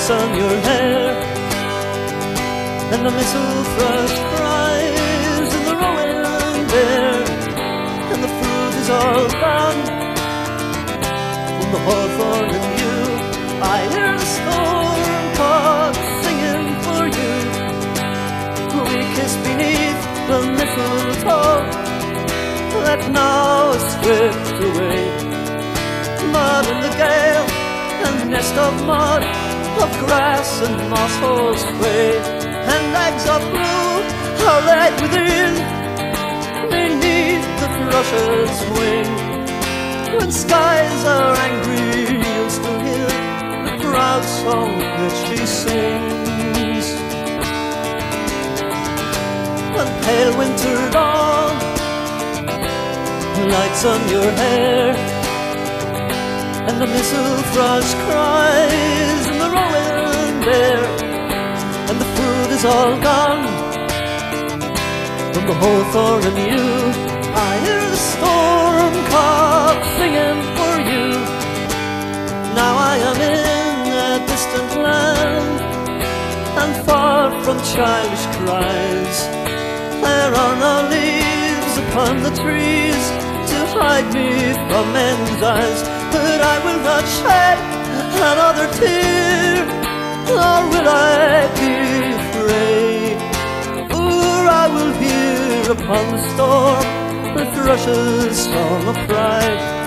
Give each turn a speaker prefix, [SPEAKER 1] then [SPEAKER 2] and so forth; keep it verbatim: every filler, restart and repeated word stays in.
[SPEAKER 1] lights on your hair, and the mistle thrush cries in the rowan bare, and the fruit is all gone from the hawthorn and yew. I hear the storm cock singing for you. We kiss beneath the mistletoe that now is stripped away. Mud in the gale, a nest of mud, of grass and moss holes sway, and eggs of blue are laid within, beneath the thrush's wing. When skies are angry, you'll still hear the proud song that she sings. When pale winter dawn lights on your hair, and the mistle thrush cries in the rowan bare, and the fruit is all gone from the hawthorn and yew. I hear the storm cock singing for you. Now I am in a distant land, and far from childish cries. There are no leaves upon the trees to hide me from men's eyes, but I will not shed another tear, nor will I be afraid, for I will hear upon the storm the thrush's song of pride.